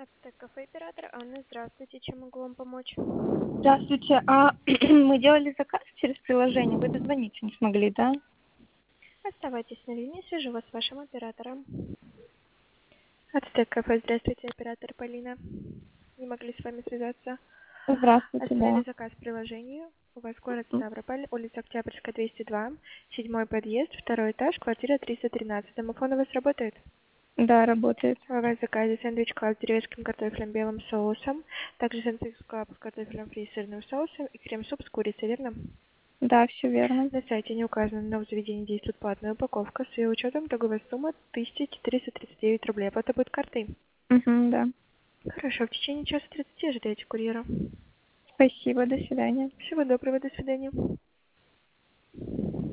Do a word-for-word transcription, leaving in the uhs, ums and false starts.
Ацтек кафе оператор Анна, здравствуйте, чем могу вам помочь? Здравствуйте. А мы делали заказ через приложение, вы дозвониться не смогли, да? Оставайтесь на линии, свяжу вас с вашим оператором. Ацтек кафе, здравствуйте, оператор Полина. Не могли с вами связаться. Здравствуйте, Оставили да. заказ в приложении. У вас город Ставрополь, улица Октябрьская, двести два, седьмой подъезд, второй этаж, квартира триста тринадцать. Домофон у вас работает? Да, работает. У вас в заказе сэндвич клаб с деревенским картофелем белым соусом, также сэндвич клаб с картофелем фри с сырным соусом и крем-суп с курицей, верно? Да, все верно. На сайте не указано, но в заведении действует платная упаковка с ее учетом торговая сумма тысяча четыреста тридцать девять рублей. Оплата будет картой. Угу, да. Хорошо, в течение часа тридцати ожидайте курьера. Спасибо, до свидания. Всего доброго, до свидания.